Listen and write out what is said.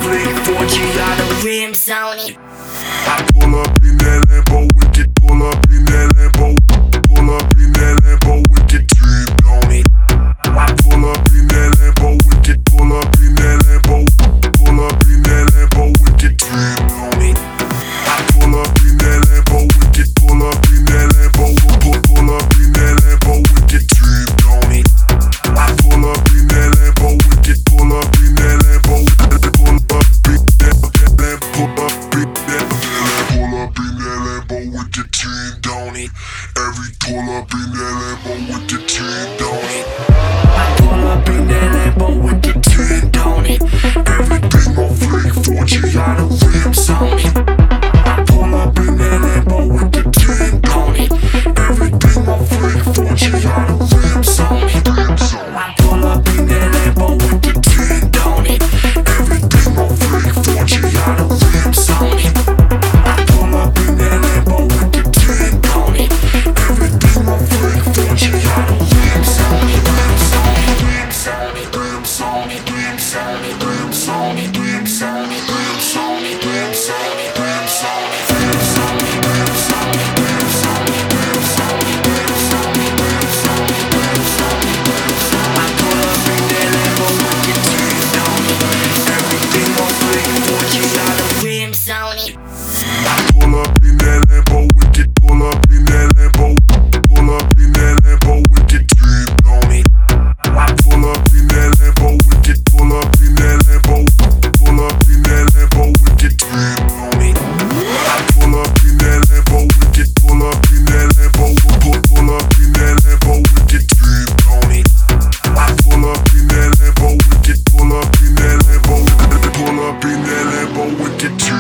flick, 4G got the rims on it. I pull up in that Lambo, wicked, pull up in that Lambo, pull up in that Lambo, wicked, trimmed on it. I pull up in that Lambo, wicked, pull up in that Lambo, pull up in that Lambo, wicked, trimmed on it. I pull up in that Lambo, wicked, pull up in that Lambo, pull up in that Lambo, wicked, trimmed on it. I pull up in that Lambo, wicked, pull up in that Lambo, pull up in that Lambo, pull up in that pull up in that Lambo with the trimmed on it. Every pull up in that Lambo with the trimmed on it. I pull up in that Lambo with the trimmed on it. Everything on flick, 4G got the rims on it. I pull up in that Lambo with the trimmed on it. Everything on flick, 4G got the rims on it. I pull up in that Lambo with the trimmed on it. Everything on flick, 4G got the rims on it. I pull up in that Lambo with the tint on it. Everything on flick, 4G got the rims on it. Rims on it, rims on it, rims on it, rims on it, rims on it, rims on it, rims on it, rims on it, rims on it, rims on it, rims on it, rims on it, rims on it, rims on it, rims on it, rims on it. I pull up in that Lambo with the tint on it. Everything on flick, 4G got the rims on it. I pull up in that Lambo, wicked, pull up in that Lambo, pull up in that Lambo, wicked, trimmed on it. I pull up in that Lambo, wicked, pull up in that Lambo, pull up in that Lambo, wicked, trimmed on it. I pull up in that Lambo, wicked, pull up in that Lambo, pull up in that Lambo, wicked, trimmed on it. I pull up in that Lambo, wicked, pull up in that Lambo, pull up in that Lambo, wicked.